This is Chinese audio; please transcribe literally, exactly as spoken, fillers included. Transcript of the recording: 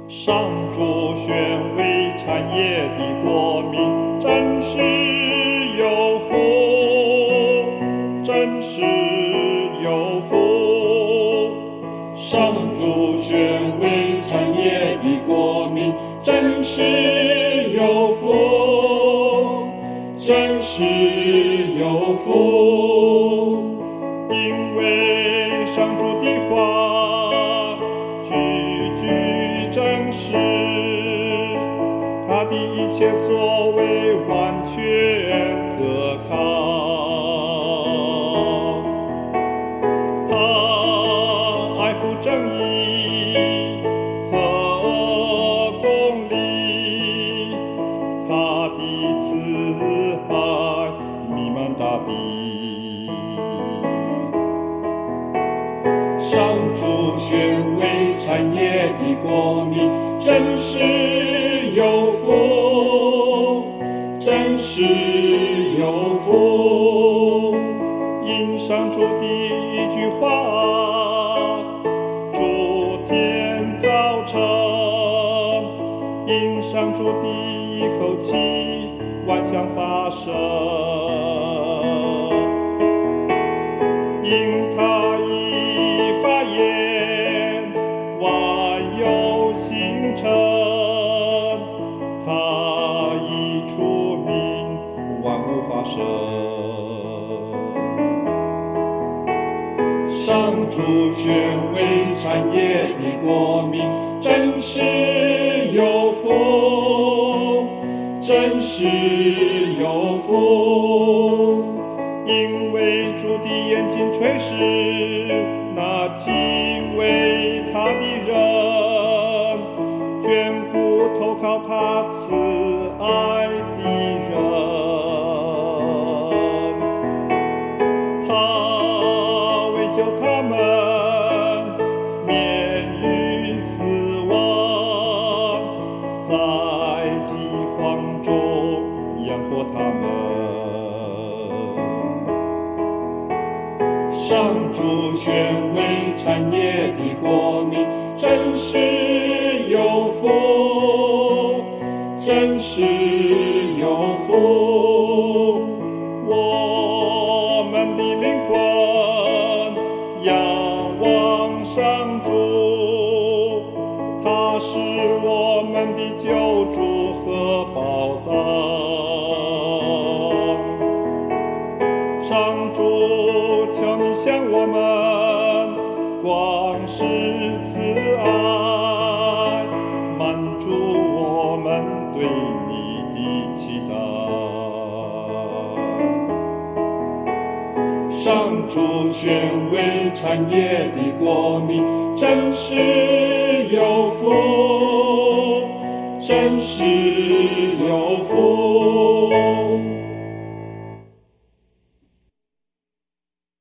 上主选为产业的国民，真是有福，真是有福。上主选为产业的国民，真是有福，真是有福。因为上主的话句句真实，他的一切作为完全可靠。他爱护正义和公理，他的慈爱弥漫大地。上主选为产业的国民，真是有福，真是有福。因上主的一句话，诸天造成；因上主的一口气，万象发生。因他一发言，万有形成；他一出名，万物发生。上主选为产业的国民，真是有福，真是有福。因为主的眼睛垂视那敬畏他的人，眷顾投靠他慈爱的人。他为救他们免于死亡，在饥荒中养活他们。上主选为产业的国民，真是有福，真是有福。我们的灵魂仰望上主，他是我们的救主和宝藏。上主，求你向我们广施慈爱，满足我们对你的期待。上主选为产业的国民，真是有福，真是